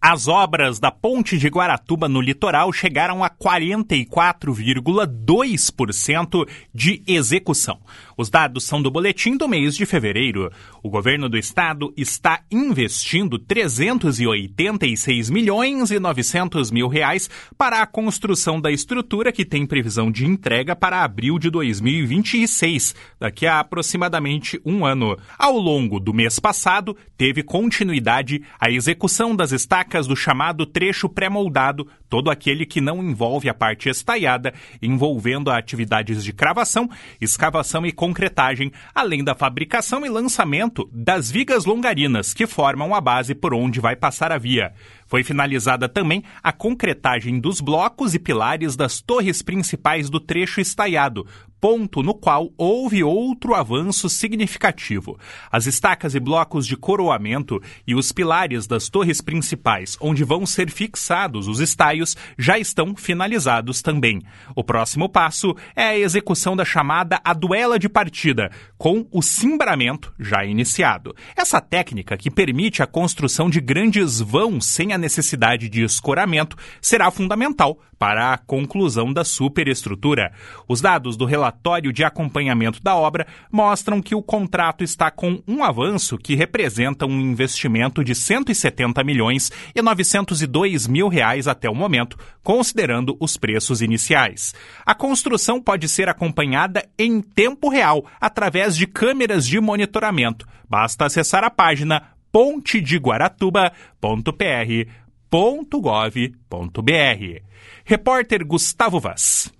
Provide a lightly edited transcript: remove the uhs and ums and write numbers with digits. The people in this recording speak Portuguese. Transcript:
As obras da Ponte de Guaratuba no litoral chegaram a 44,2% de execução. Os dados são do boletim do mês de fevereiro. O governo do estado está investindo 386 milhões e 900 mil reais para a construção da estrutura que tem previsão de entrega para abril de 2026, daqui a aproximadamente um ano. Ao longo do mês passado, teve continuidade a execução das estacas do chamado trecho pré-moldado, todo aquele que não envolve a parte estaiada, envolvendo atividades de cravação, escavação e concretagem, além da fabricação e lançamento das vigas longarinas, que formam a base por onde vai passar a via. Foi finalizada também a concretagem dos blocos e pilares das torres principais do trecho estaiado, ponto no qual houve outro avanço significativo. As estacas e blocos de coroamento e os pilares das torres principais, onde vão ser fixados os estaios, já estão finalizados também. O próximo passo é a execução da chamada aduela de partida, com o cimbramento já iniciado. Essa técnica, que permite a construção de grandes vãos sem a necessidade de escoramento, será fundamental para a conclusão da superestrutura. Os dados do relatório de acompanhamento da obra mostram que o contrato está com um avanço que representa um investimento de 170 milhões e 902 mil reais até o momento, considerando os preços iniciais. A construção pode ser acompanhada em tempo real através de câmeras de monitoramento. Basta acessar a página pontedeguaratuba.pr.gov.br. Repórter Gustavo Vaz.